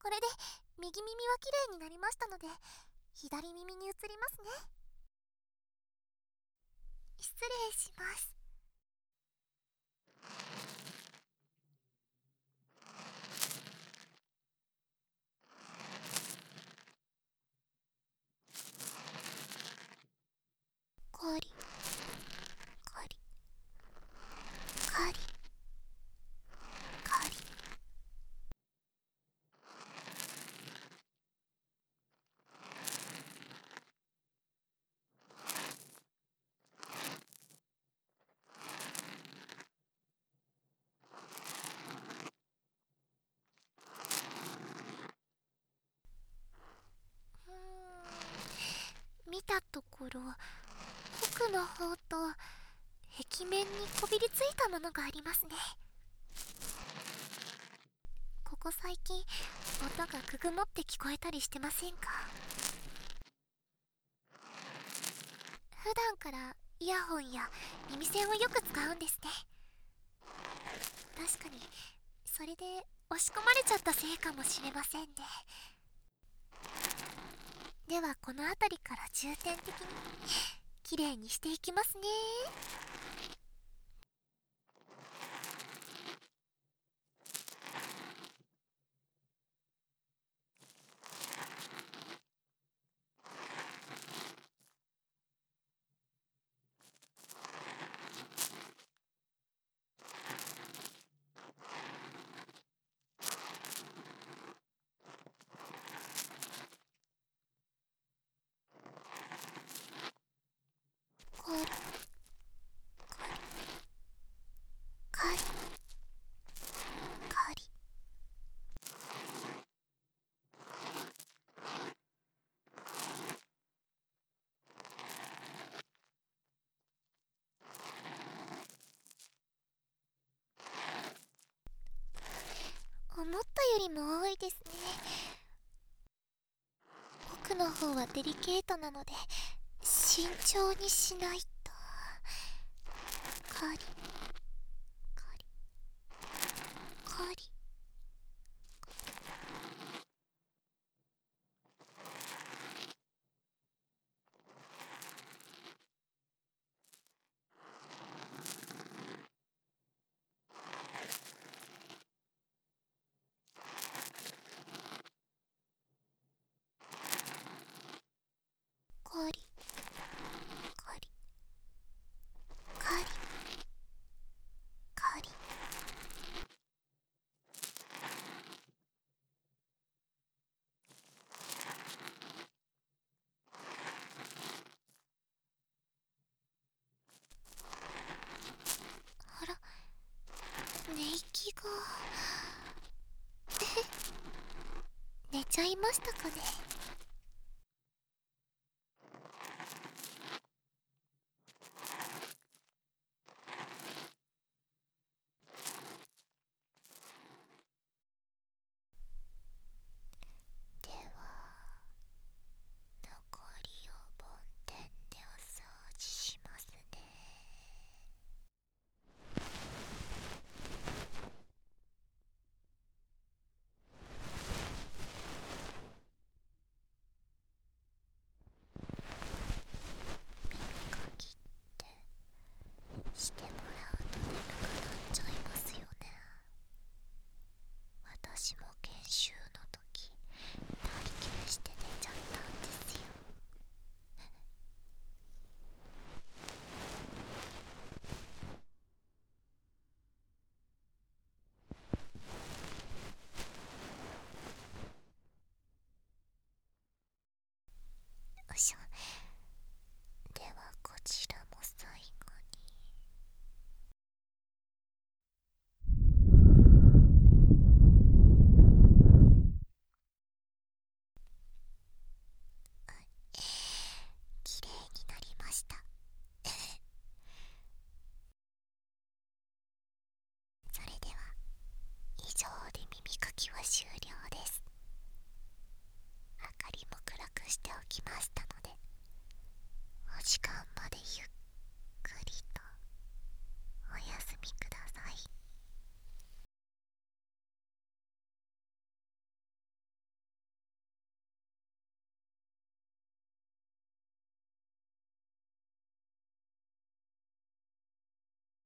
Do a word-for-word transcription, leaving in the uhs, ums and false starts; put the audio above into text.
これで右耳はきれいになりましたので、左耳に移りますね。失礼します。カリカリカリカリ。うーん、見たところ奥の方と壁面にこびりついたものがありますね。ここ最近音がくぐもって聞こえたりしてませんか？普段からイヤホンや耳栓をよく使うんですね。確かにそれで押し込まれちゃったせいかもしれませんね。ではこの辺りから重点的にきれいにしていきますね。こうカリカリ。思ったよりも多いですね。奥の方はデリケートなので慎重にしないと。カリカリカリ。カリカリカリカリ。あら、寝息が寝ちゃいましたかね。では残りを梵天でお掃除しますね。耳かきってしてもらうと眠くなっちゃいますよね。私も研修の時体験して寝ちゃった